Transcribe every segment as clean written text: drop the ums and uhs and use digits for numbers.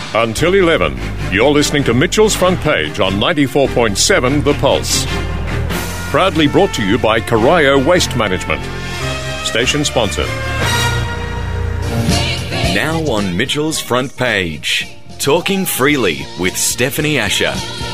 Until 11, you're listening to Mitchell's Front Page on 94.7 The Pulse. Proudly brought to you by Corio Waste Management. Station sponsor. Now on Mitchell's Front Page, Talking Freely with Stephanie Asher.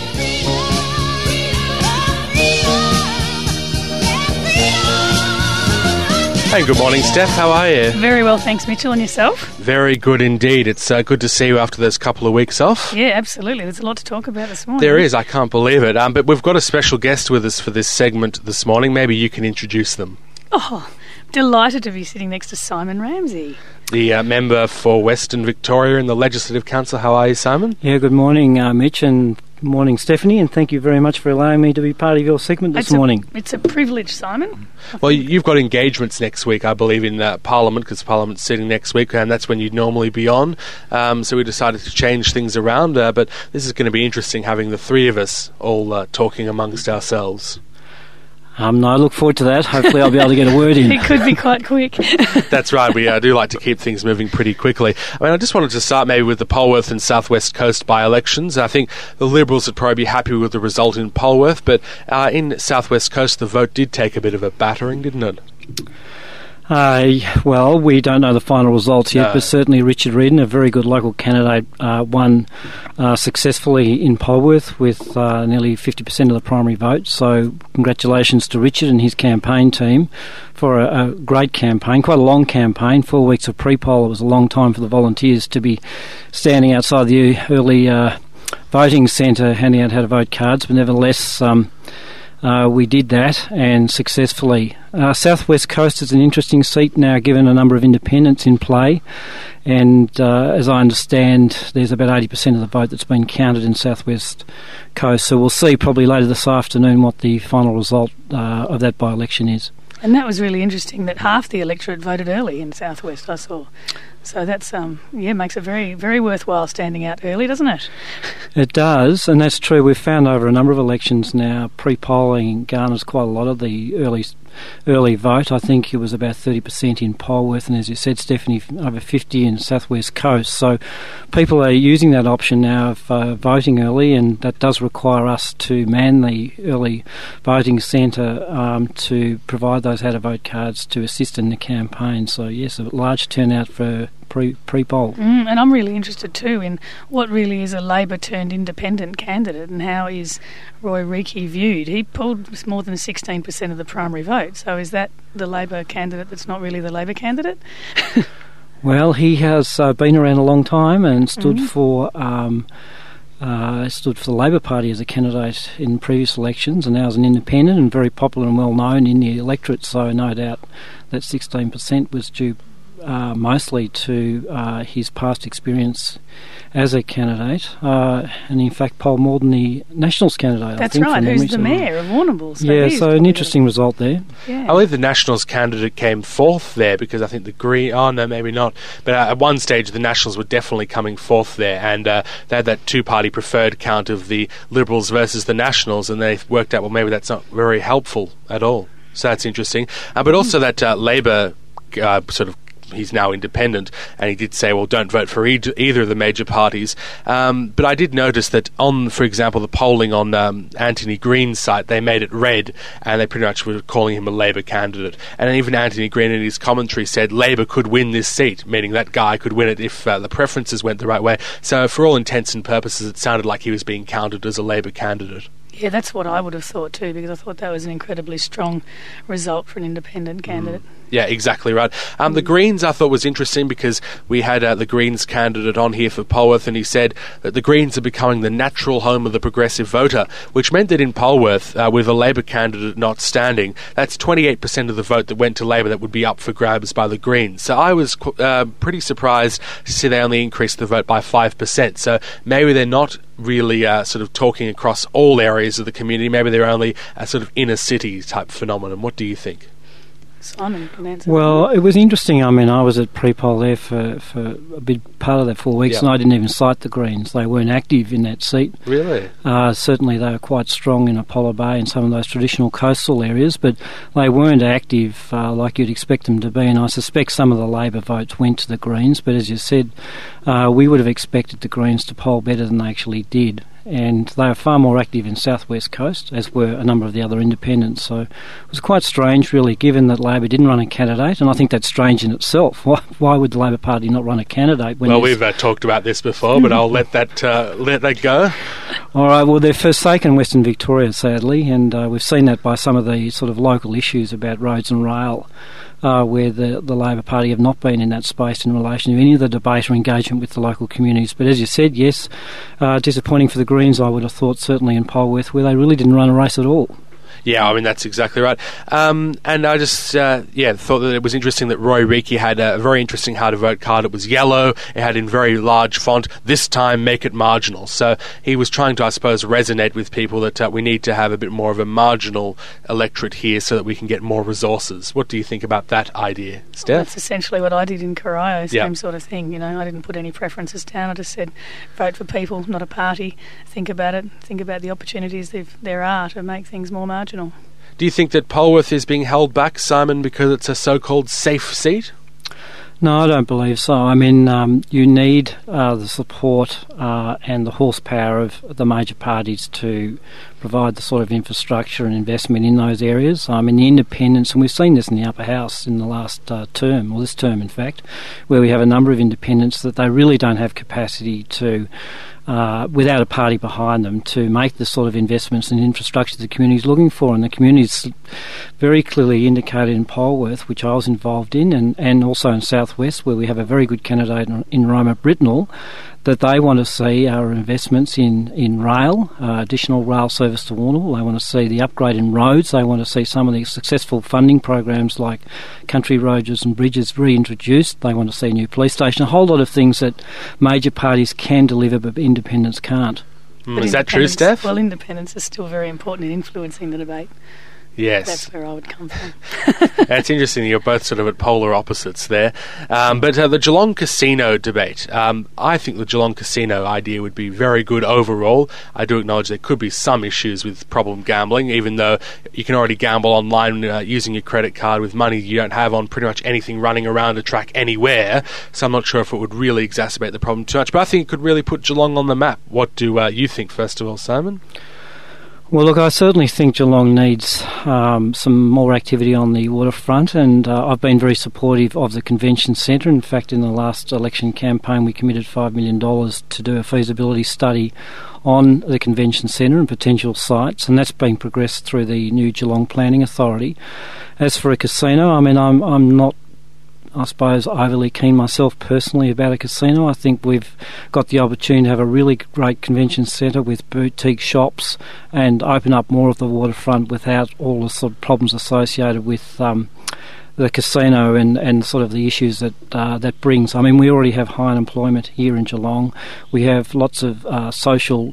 Hey, good morning, Steph. How are you? Very well, thanks, Mitchell. And yourself? Very good indeed. It's good to see you after those couple of weeks off. Yeah, absolutely. There's a lot to talk about this morning. There is. I can't believe it. But we've got a special guest with us for this segment this morning. Maybe you can introduce them. Oh, delighted to be sitting next to Simon Ramsey. The member for Western Victoria in the Legislative Council. How are you, Simon? Yeah, good morning, Mitch, and morning, Stephanie, and thank you very much for allowing me to be part of your segment this morning. It's a privilege, Simon. Well, you've got engagements next week, I believe, in Parliament, because Parliament's sitting next week, and that's when you'd normally be on. So we decided to change things around, but this is going to be interesting, having the three of us all talking amongst ourselves. No, I look forward to that. Hopefully I'll be able to get a word in. It could be quite quick. That's right. We do like to keep things moving pretty quickly. I mean, I just wanted to start maybe with the Polwarth and South West Coast by-elections. I think the Liberals would probably be happy with the result in Polwarth, but in South West Coast the vote did take a bit of a battering, didn't it? Well, we don't know the final results yet, but certainly Richard Reardon, a very good local candidate, won successfully in Polwarth with nearly 50% of the primary vote. So congratulations to Richard and his campaign team for a great campaign, quite a long campaign, 4 weeks of pre-poll. It was a long time for the volunteers to be standing outside the early voting centre handing out how to vote cards, but nevertheless we did that, and successfully. South West Coast is an interesting seat now, given a number of independents in play, and as I understand, there's about 80% of the vote that's been counted in South West Coast, so we'll see probably later this afternoon what the final result of that by-election is. And that was really interesting, that half the electorate voted early in South West, I saw. So that's, makes it very, very worthwhile standing out early, doesn't it? It does, and that's true. We've found over a number of elections now, pre-polling garners quite a lot of the early vote. I think it was about 30% in Polwarth, and as you said, Stephanie, over 50% in South West Coast. So people are using that option now of voting early, and that does require us to man the early voting centre to provide those how-to-vote cards to assist in the campaign. So yes, a large turnout for pre-poll. And I'm really interested too in what really is a Labor turned independent candidate, and how is Roy Reiki viewed. He pulled more than 16% of the primary vote, so is that the Labor candidate that's not really the Labor candidate? Well, he has been around a long time and stood for the Labor Party as a candidate in previous elections, and now as an independent, and very popular and well known in the electorate, so no doubt that 16% was due mostly to his past experience as a candidate, and in fact polled more than the Nationals candidate. That's I think, right, who's the mayor of Warrnambool. So an interesting result there. Yeah. I believe the Nationals candidate came fourth there, because I think the Green... Oh, no, maybe not. But at one stage, the Nationals were definitely coming fourth there, and they had that two-party preferred count of the Liberals versus the Nationals, and they worked out, well, maybe that's not very helpful at all. So that's interesting. But also that Labor he's now independent, and he did say, well, don't vote for either of the major parties. But I did notice that on, for example, the polling on Anthony Green's site, they made it red, and they pretty much were calling him a Labor candidate. And even Anthony Green in his commentary said Labor could win this seat, meaning that guy could win it if the preferences went the right way. So for all intents and purposes, it sounded like he was being counted as a Labor candidate. Yeah, that's what I would have thought too, because I thought that was an incredibly strong result for an independent candidate. Yeah, exactly right. The Greens I thought was interesting, because we had the Greens candidate on here for Polwarth, and he said that the Greens are becoming the natural home of the progressive voter, which meant that in Polwarth, with a Labor candidate not standing, that's 28% of the vote that went to Labor that would be up for grabs by the Greens. So I was pretty surprised to see they only increased the vote by 5%. So maybe they're not really sort of talking across all areas of the community. Maybe they're only a sort of inner city type phenomenon. What do you think? Simon can answer. Well, it was interesting. I mean, I was at pre-poll there for a big part of that 4 weeks, and I didn't even cite the Greens. They weren't active in that seat. Really? Certainly they were quite strong in Apollo Bay and some of those traditional coastal areas, but they weren't active like you'd expect them to be, and I suspect some of the Labor votes went to the Greens, but as you said, we would have expected the Greens to poll better than they actually did. And they were far more active in South West Coast, as were a number of the other independents. So it was quite strange, really, given that Labor didn't run a candidate, and I think that's strange in itself. Why would the Labor Party not run a candidate? Well, we've talked about this before, but I'll let that go. All right, well, they're forsaken Western Victoria, sadly, and we've seen that by some of the sort of local issues about roads and rail, where the Labor Party have not been in that space in relation to any of the debate or engagement with the local communities. But as you said, yes, disappointing for the Greens, I would have thought, certainly in Polwarth, where they really didn't run a race at all. Yeah, I mean, that's exactly right. And I just, thought that it was interesting that Roy Reiki had a very interesting how-to-vote card. It was yellow. It had in very large font, "This time make it marginal." So he was trying to, I suppose, resonate with people that we need to have a bit more of a marginal electorate here so that we can get more resources. What do you think about that idea, Steph? Well, that's essentially what I did in Corio, same sort of thing. You know, I didn't put any preferences down. I just said, vote for people, not a party. Think about it. Think about the opportunities there are to make things more marginal. Do you think that Polwarth is being held back, Simon, because it's a so-called safe seat? No, I don't believe so. I mean, you need the support and the horsepower of the major parties to provide the sort of infrastructure and investment in those areas. I mean, the independents, and we've seen this in the upper house in the last term, or this term in fact, where we have a number of independents that they really don't have capacity to, without a party behind them, to make the sort of investments and infrastructure the community is looking for. And the community is very clearly indicated in Polwarth, which I was involved in, and also in South West, where we have a very good candidate in Roma Britnell, that they want to see our investments in rail, additional rail service to Warrnambool. They want to see the upgrade in roads. They want to see some of the successful funding programs like country roads and bridges reintroduced. They want to see a new police station, a whole lot of things that major parties can deliver but independents can't. Is that true, Steph? Well, independents are still very important in influencing the debate. Yes. That's where I would come from. It's interesting, you're both sort of at polar opposites there. But the Geelong Casino debate, I think the Geelong Casino idea would be very good overall. I do acknowledge there could be some issues with problem gambling, even though you can already gamble online using your credit card with money you don't have on pretty much anything running around a track anywhere. So I'm not sure if it would really exacerbate the problem too much, but I think it could really put Geelong on the map. What do you think, first of all, Simon? Well, look, I certainly think Geelong needs some more activity on the waterfront, and I've been very supportive of the convention centre. In fact, in the last election campaign, we committed $5 million to do a feasibility study on the convention centre and potential sites, and that's being progressed through the new Geelong Planning Authority. As for a casino, I mean, I'm not, I suppose, overly keen myself personally about a casino. I think we've got the opportunity to have a really great convention centre with boutique shops and open up more of the waterfront without all the sort of problems associated with the casino and sort of the issues that brings. I mean, we already have high unemployment here in Geelong. We have lots of social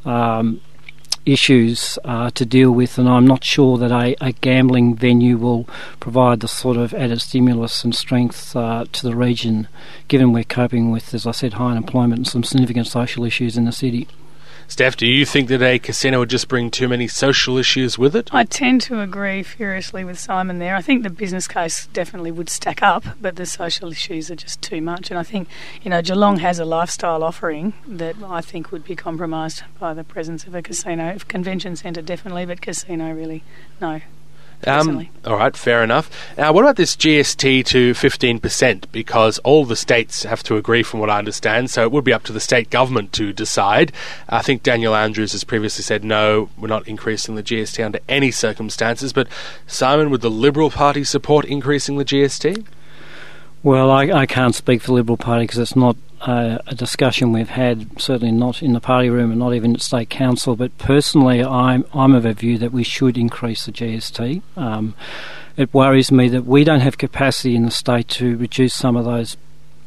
issues to deal with, and I'm not sure that a gambling venue will provide the sort of added stimulus and strength to the region, given we're coping with, as I said, high unemployment and some significant social issues in the city. Steph, do you think that a casino would just bring too many social issues with it? I tend to agree furiously with Simon there. I think the business case definitely would stack up, but the social issues are just too much. And I think, Geelong has a lifestyle offering that I think would be compromised by the presence of a casino. Convention centre, definitely, but casino, really, no. All right, fair enough. Now, what about this GST to 15%? Because all the states have to agree, from what I understand, so it would be up to the state government to decide. I think Daniel Andrews has previously said, no, we're not increasing the GST under any circumstances. But, Simon, would the Liberal Party support increasing the GST? Well, I can't speak for the Liberal Party because it's not a discussion we've had, certainly not in the party room and not even at State Council, but personally I'm of a view that we should increase the GST. It worries me that we don't have capacity in the state to reduce some of those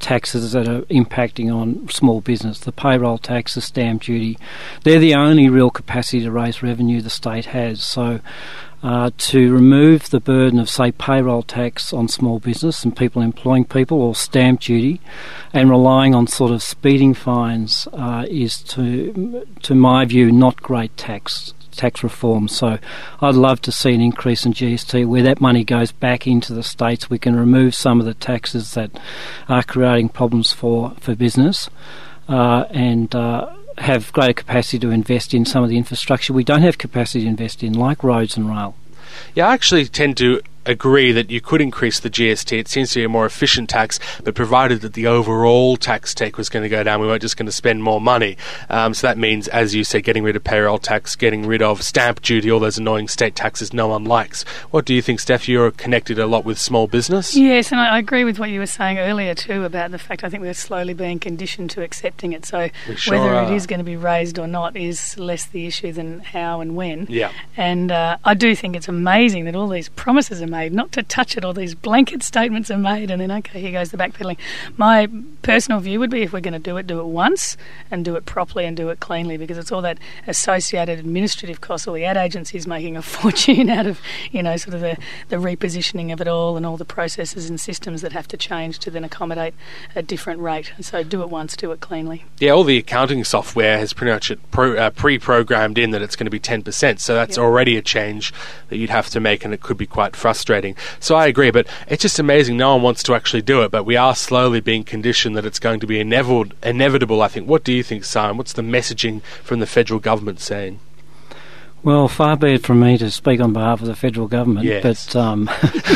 taxes that are impacting on small business. The payroll tax, the stamp duty, they're the only real capacity to raise revenue the state has. So to remove the burden of, say, payroll tax on small business and people employing people, or stamp duty, and relying on sort of speeding fines is, to my view, not great tax reform. So I'd love to see an increase in GST where that money goes back into the states. We can remove some of the taxes that are creating problems for business and have greater capacity to invest in some of the infrastructure we don't have capacity to invest in, like roads and rail. Yeah, I actually tend to agree that you could increase the GST. It seems to be a more efficient tax, but provided that the overall tax take was going to go down, we weren't just going to spend more money. So that means, as you said, getting rid of payroll tax, getting rid of stamp duty, all those annoying state taxes no one likes. What do you think, Steph? You're connected a lot with small business. Yes, and I agree with what you were saying earlier too about the fact I think we're slowly being conditioned to accepting it. So whether it is going to be raised or not is less the issue than how and when. Yeah. And I do think it's amazing that all these promises are made, not to touch it, all these blanket statements are made, and then, okay, here goes the backpedaling. My personal view would be, if we're going to do it once and do it properly and do it cleanly, because it's all that associated administrative costs, all the ad agencies making a fortune out of, sort of the repositioning of it all and all the processes and systems that have to change to then accommodate a different rate. And so do it once, do it cleanly. Yeah, all the accounting software has pretty much pre-programmed in that it's going to be 10%, so that's already a change that you'd have to make, and it could be quite frustrating. So I agree, but it's just amazing no one wants to actually do it, but we are slowly being conditioned that it's going to be inevitable, I think. What do you think, Simon? What's the messaging from the federal government saying? Well, far be it from me to speak on behalf of the federal government, yes. But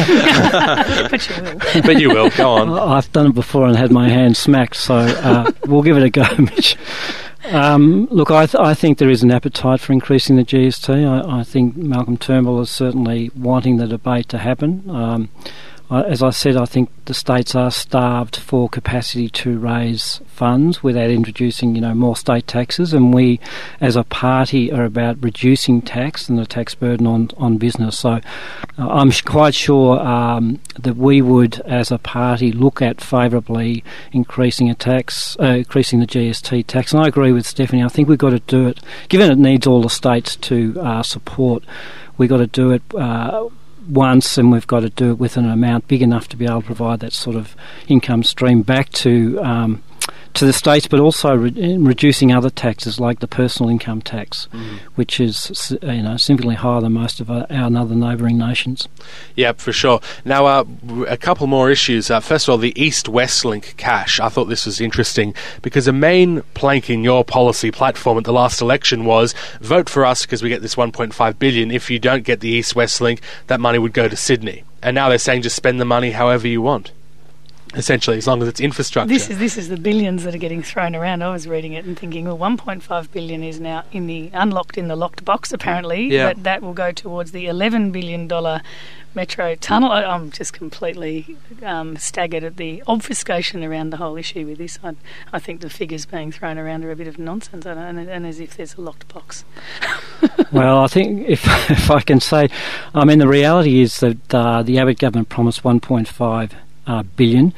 but you will. But you will, go on. I've done it before and had my hand smacked, so we'll give it a go, Mitch. Look, I think there is an appetite for increasing the GST. I think Malcolm Turnbull is certainly wanting the debate to happen. As I said, I think the states are starved for capacity to raise funds without introducing, more state taxes, and we, as a party, are about reducing tax and the tax burden on business. So I'm quite sure that we would, as a party, look at favourably increasing the GST tax. And I agree with Stephanie. I think we've got to do it, given it needs all the states to support. We've got to do it once, and we've got to do it with an amount big enough to be able to provide that sort of income stream back to the states, but also reducing other taxes like the personal income tax, which is significantly higher than most of our other neighbouring nations. Yeah, for sure. Now, a couple more issues. First of all, the East-West Link cash. I thought this was interesting because a main plank in your policy platform at the last election was vote for us because we get this $1.5 billion. If you don't get the East-West Link, that money would go to Sydney. And now they're saying just spend the money however you want. Essentially, as long as it's infrastructure. This is the billions that are getting thrown around. I was reading it and thinking, well, $1.5 billion is now in the locked box, apparently. Yeah. But that will go towards the $11 billion metro tunnel. I'm just completely staggered at the obfuscation around the whole issue with this. I think the figures being thrown around are a bit of nonsense, and as if there's a locked box. Well, I think if I can say, the reality is that the Abbott government promised $1.5 billion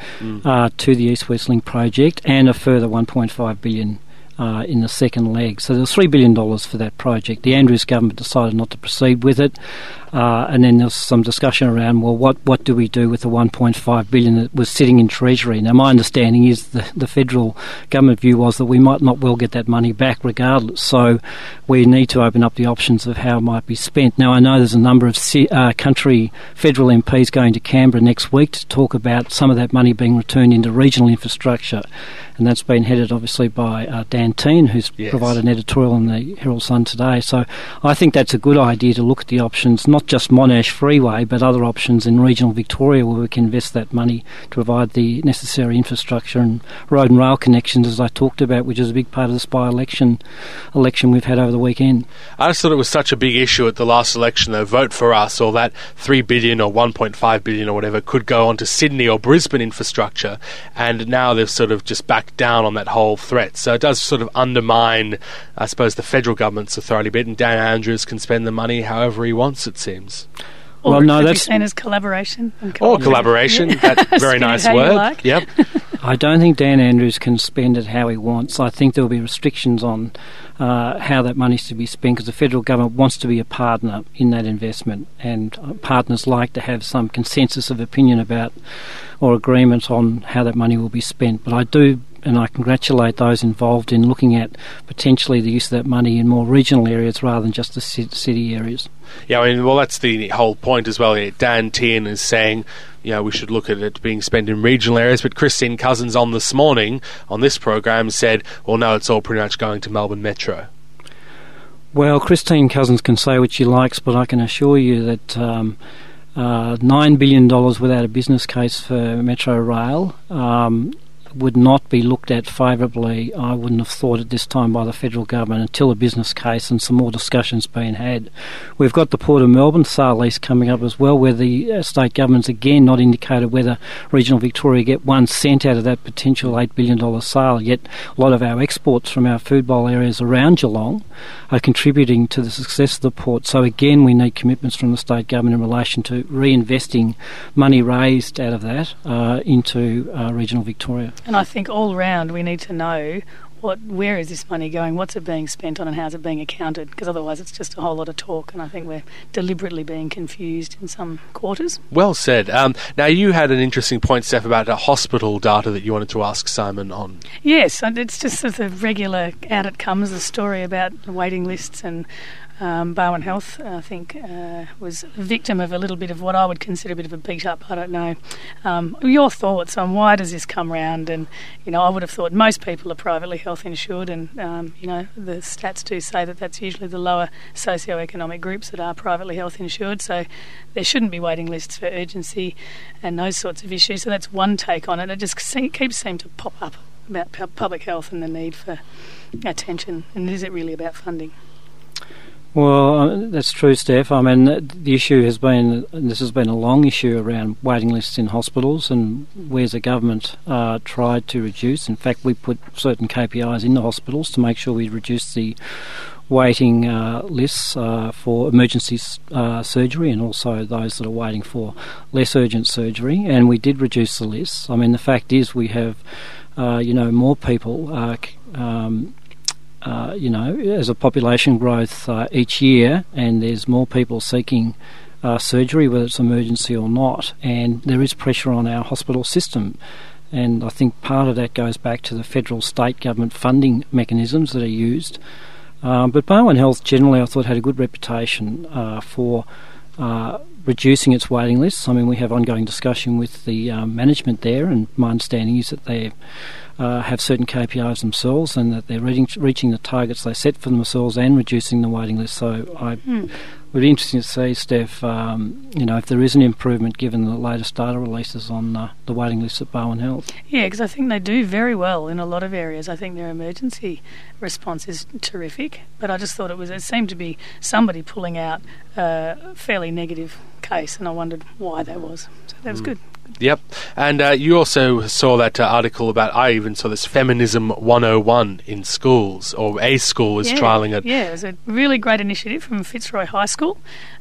to the East-West Link project, and a further $1.5 billion in the second leg. So there was $3 billion for that project. The Andrews government decided not to proceed with it, and then there was some discussion around, well, what do we do with the $1.5 billion that was sitting in Treasury? Now, my understanding is the federal government view was that we might not well get that money back regardless, so we need to open up the options of how it might be spent. Now, I know there's a number of country federal MPs going to Canberra next week to talk about some of that money being returned into regional infrastructure, and that's been headed obviously by Dan Tehan, who's provided an editorial in the Herald Sun today. So I think that's a good idea to look at the options, not just Monash Freeway, but other options in regional Victoria where we can invest that money to provide the necessary infrastructure and road and rail connections, as I talked about, which is a big part of this by-election we've had over the weekend. I just thought it was such a big issue at the last election, though. Vote for us, or that $3 billion or $1.5 billion or whatever could go on to Sydney or Brisbane infrastructure, and now they've sort of just backed down on that whole threat. So it does sort of undermine, I suppose, the federal government's authority a bit, and Dan Andrews can spend the money however he wants, it seems. Or well, no, that's seen as collaboration. Or collaboration, yeah. That very nice word. Like. Yep. I don't think Dan Andrews can spend it how he wants. I think there will be restrictions on how that money is to be spent, because the federal government wants to be a partner in that investment, and partners like to have some consensus of opinion about or agreement on how that money will be spent. But I do, and I congratulate those involved in looking at potentially the use of that money in more regional areas rather than just the city areas. Yeah, I mean, well, that's the whole point as well. Dan Tehan is saying, we should look at it being spent in regional areas, but Christine Cousins on this morning on this program said, well, no, it's all pretty much going to Melbourne Metro. Well, Christine Cousins can say what she likes, but I can assure you that $9 billion without a business case for Metro Rail would not be looked at favourably, I wouldn't have thought, at this time by the federal government until a business case and some more discussions being had. We've got the Port of Melbourne sale lease coming up as well, where the state government's again not indicated whether regional Victoria get 1 cent out of that potential $8 billion sale, yet a lot of our exports from our food bowl areas around Geelong are contributing to the success of the port. So again, we need commitments from the state government in relation to reinvesting money raised out of that into regional Victoria. And I think all round we need to know where is this money going, what's it being spent on, and how's it being accounted, because otherwise it's just a whole lot of talk, and I think we're deliberately being confused in some quarters. Well said. Now, you had an interesting point, Steph, about the hospital data that you wanted to ask Simon on. Yes, it's just sort of regular out it comes, the story about waiting lists, and Barwon Health, I think, was a victim of a little bit of what I would consider a bit of a beat-up. I don't know. Your thoughts on why does this come round? And, I would have thought most people are privately health insured, and, the stats do say that that's usually the lower socioeconomic groups that are privately health insured, so there shouldn't be waiting lists for urgency and those sorts of issues. So that's one take on it. It just keeps seeming to pop up about public health and the need for attention. And is it really about funding? Well, that's true, Steph. I mean, the issue has been, and this has been a long issue around waiting lists in hospitals, and where's the government tried to reduce. In fact, we put certain KPIs in the hospitals to make sure we reduce the waiting lists for emergency surgery, and also those that are waiting for less urgent surgery, and we did reduce the lists. I mean, the fact is we have, more people as a population growth each year, and there's more people seeking surgery, whether it's emergency or not, and there is pressure on our hospital system. And I think part of that goes back to the federal state government funding mechanisms that are used. But Barwon Health generally, I thought, had a good reputation for reducing its waiting lists. I mean, we have ongoing discussion with the management there, and my understanding is that they have certain KPIs themselves, and that they're reaching the targets they set for themselves and reducing the waiting list. So I would be interesting to see, Steph, if there is an improvement given the latest data releases on the waiting lists at Barwon Health. Yeah, because I think they do very well in a lot of areas. I think their emergency response is terrific, but I just thought it seemed to be somebody pulling out a fairly negative case, and I wondered why that was. So that was good. Yep. And you also saw that article about, I even saw this Feminism 101 in schools, or a school was trialling it. Yeah, it was a really great initiative from Fitzroy High School,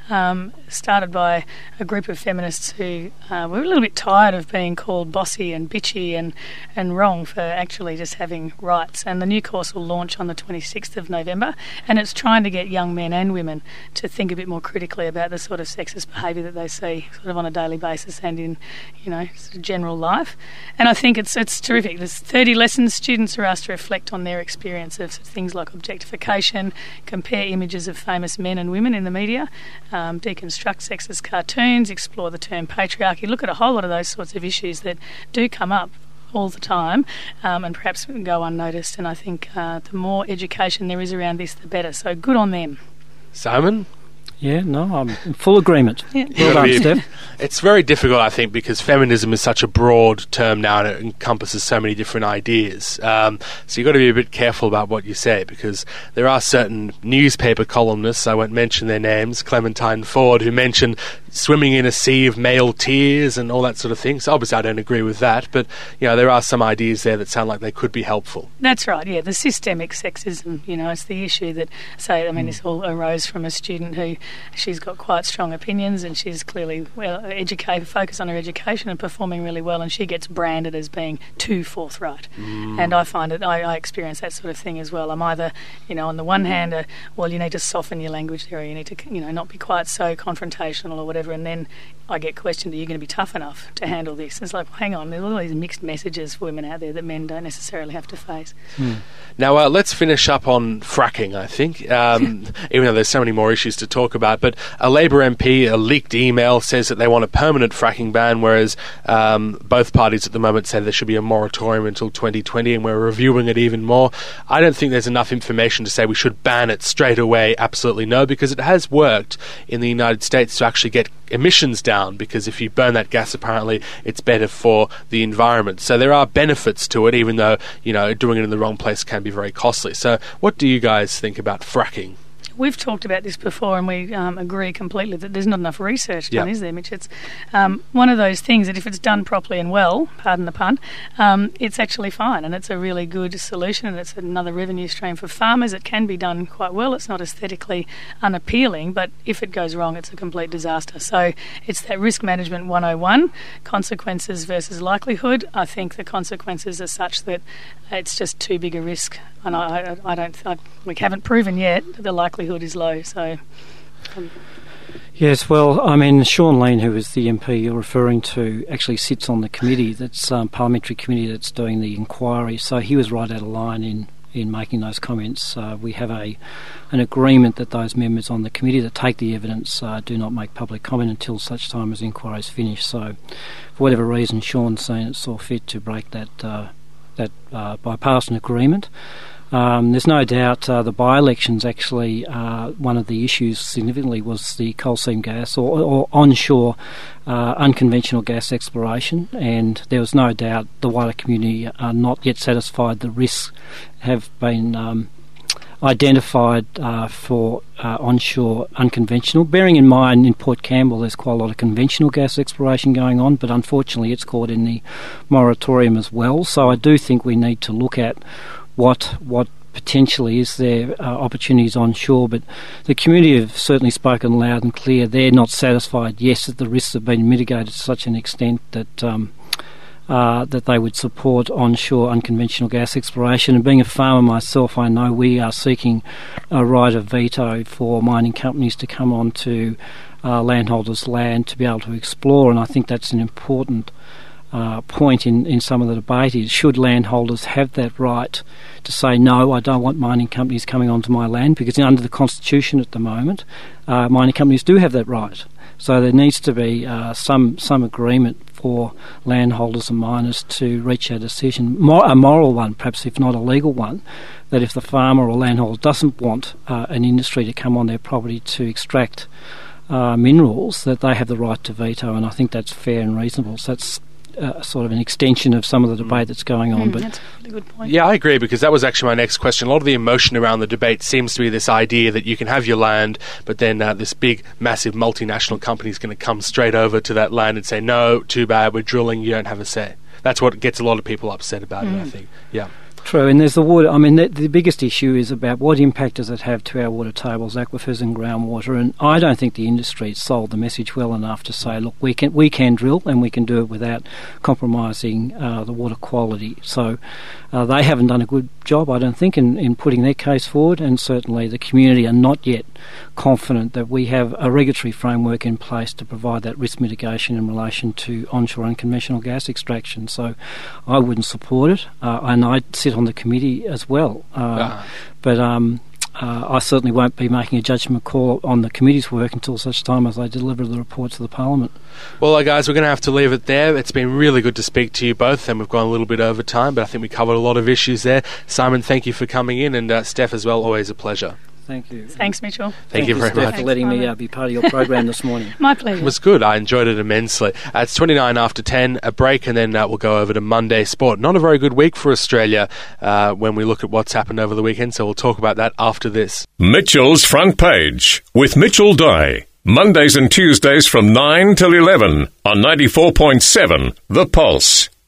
started by a group of feminists who were a little bit tired of being called bossy and bitchy and wrong for actually just having rights. And the new course will launch on the 26th of November, and it's trying to get young men and women to think a bit more critically about the sort of sexist behaviour that they see sort of on a daily basis and in sort of general life. And I think it's terrific. There's 30 lessons. Students are asked to reflect on their experience of things like objectification, compare images of famous men and women in the media, deconstruct sexist cartoons, explore the term patriarchy, look at a whole lot of those sorts of issues that do come up all the time and perhaps go unnoticed. And I think the more education there is around this, the better. So good on them. Simon? Yeah, no, I'm in full agreement. Yeah. Well done, Steph. It's very difficult, I think, because feminism is such a broad term now and it encompasses so many different ideas. So you've got to be a bit careful about what you say, because there are certain newspaper columnists, I won't mention their names, Clementine Ford, who mention swimming in a sea of male tears and all that sort of thing. So obviously I don't agree with that, but there are some ideas there that sound like they could be helpful. That's right, yeah, the systemic sexism, it's the issue that, this all arose from a student who she's got quite strong opinions, and she's clearly focused on her education and performing really well, and she gets branded as being too forthright. And I find it, I experience that sort of thing as well. I'm either, on the one hand, you need to soften your language there, or you need to, not be quite so confrontational or whatever, and then I get questioned, are you going to be tough enough to handle this? It's like, well, hang on, there's all these mixed messages for women out there that men don't necessarily have to face. Now, let's finish up on fracking, I think, even though there's so many more issues to talk about. But a Labor MP, a leaked email, says that they want a permanent fracking ban, whereas both parties at the moment say there should be a moratorium until 2020, and we're reviewing it even more. I don't think there's enough information to say we should ban it straight away. Absolutely no, because it has worked in the United States to actually get emissions down, because if you burn that gas, apparently it's better for the environment. So there are benefits to it, even though doing it in the wrong place can be very costly. So what do you guys think about fracking? We've talked about this before, and we agree completely that there's not enough research done, is there, Mitch? It's one of those things that if it's done properly and well, pardon the pun, it's actually fine, and it's a really good solution, and it's another revenue stream for farmers. It can be done quite well. It's not aesthetically unappealing, but if it goes wrong, it's a complete disaster. So it's that risk management 101, consequences versus likelihood. I think the consequences are such that it's just too big a risk, and we haven't proven yet that the likelihood is low. So, yes, well, I mean, Sean Lean, who is the MP you're referring to, actually sits on the committee, that's parliamentary committee that's doing the inquiry. So he was right out of line in making those comments. We have an agreement that those members on the committee that take the evidence do not make public comment until such time as the inquiry is finished. So, for whatever reason, Sean's seen it saw fit to break that bipartisan agreement. There's no doubt the by-elections actually, one of the issues significantly was the coal seam gas or onshore unconventional gas exploration, and there was no doubt the wider community are not yet satisfied. The risks have been identified for onshore unconventional. Bearing in mind in Port Campbell there's quite a lot of conventional gas exploration going on, but unfortunately it's caught in the moratorium as well. So I do think we need to look at what potentially is there opportunities onshore, but the community have certainly spoken loud and clear. They're not satisfied, yes, that the risks have been mitigated to such an extent that that they would support onshore unconventional gas exploration. And being a farmer myself, I know we are seeking a right of veto for mining companies to come on to landholders' land to be able to explore, and I think that's an important point in some of the debate is, should landholders have that right to say, no, I don't want mining companies coming onto my land, because under the Constitution at the moment, mining companies do have that right. So there needs to be some agreement for landholders and miners to reach a decision, a moral one, perhaps if not a legal one, that if the farmer or landholder doesn't want an industry to come on their property to extract minerals, that they have the right to veto, and I think that's fair and reasonable. So that's sort of an extension of some of the debate that's going on. But that's a really good point. Yeah, I agree, because that was actually my next question. A lot of the emotion around the debate seems to be this idea that you can have your land, but then this big, massive multinational company is going to come straight over to that land and say, no, too bad, we're drilling, you don't have a say. That's what gets a lot of people upset about it, I think. Yeah. True, and there's the water. I mean, the biggest issue is about what impact does it have to our water tables, aquifers and groundwater, and I don't think the industry sold the message well enough to say, look, we can drill and we can do it without compromising the water quality. So they haven't done a good job, I don't think, in putting their case forward, and certainly the community are not yet confident that we have a regulatory framework in place to provide that risk mitigation in relation to onshore unconventional gas extraction. So I wouldn't support it, and I'd sit on the committee as well. But I certainly won't be making a judgment call on the committee's work until such time as they deliver the report to the Parliament. Well, guys, we're going to have to leave it there. It's been really good to speak to you both, and we've gone a little bit over time, but I think we covered a lot of issues there. Simon, thank you for coming in, and Steph as well, always a pleasure. Thank you. Thanks, Mitchell. Thank you very much for letting me be part of your program this morning. My pleasure. It was good. I enjoyed it immensely. It's 29 after 10, a break, and then we'll go over to Monday Sport. Not a very good week for Australia when we look at what's happened over the weekend, so we'll talk about that after this. Mitchell's Front Page with Mitchell Dye. Mondays and Tuesdays from 9 till 11 on 94.7 The Pulse.